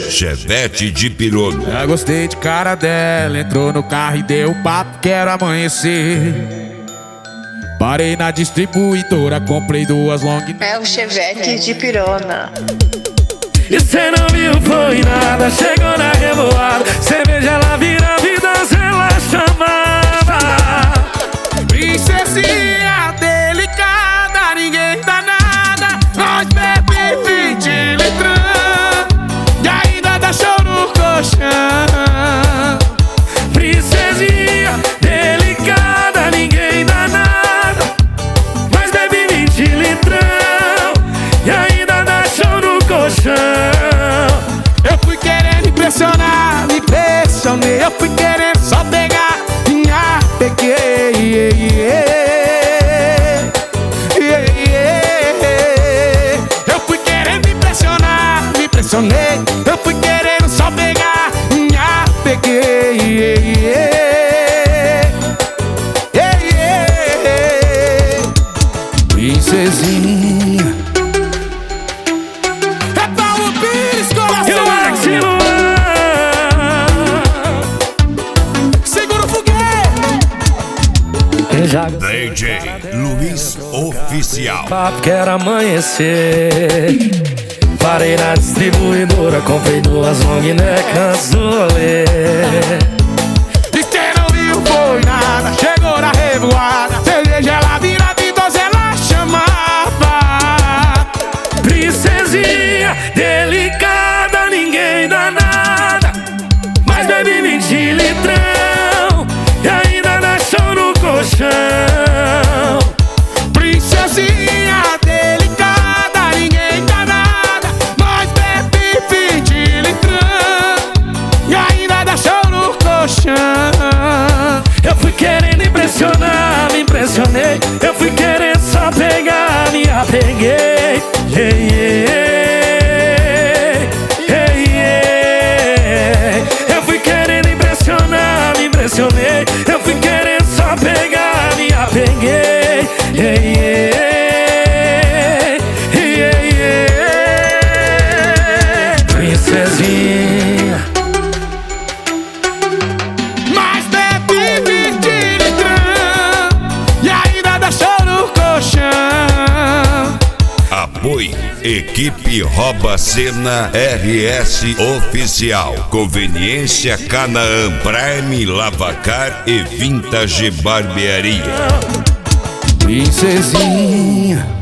Chevette de pirona. Já gostei de cara dela, entrou no carro e deu papo, quero amanhecer. Parei na distribuidora, comprei 2 long. É o Chevette de pirona. E cê não viu, foi nada, chegou na revoada. Cerveja, ela vira vida, ela chamava. Princesinha delicada, ninguém dá nada. Nós bebe 20 litrão e ainda dá show no colchão. Princesinha delicada, ninguém dá nada. Mas bebe 20 litrão e ainda dá show no colchão. Eu fui querendo impressionar, me impressionei. Eu fui querendo só pegar, minha peguei. Eu fui querendo impressionar, me impressionei. Eu fui querendo só pegar, minha peguei. Princesinha. É Paulo Pires, E o Maxi coração. Luan. Segura o foguete. DJ Luiz Oficial. Papo, quero amanhecer. Parei na distribuidora, comprei 2 long neck azulê. E cê não viu, foi nada, chegou na revoada. Cerveja, ela vira de 12, ela chamava. Princesinha delicada, ninguém dá nada. Mas bebe 20 litrão e ainda dá show no colchão. Princesinha delicada, ninguém dá nada. Nós bebe 20 litrão e ainda dá show no colchão. Eu fui querendo impressionar, me impressionei. Eu fui querendo só pegar, me apeguei. Eu fui querendo impressionar, me impressionei. Eu fui querendo só pegar, me apeguei. Princesinha. Mas bebe 20 litrão e ainda dá show no colchão. Apoio Equipe Rouba Cena RS Oficial. Conveniência Canaã Prime Lavacar e Vintage Barbearia. Princesinha.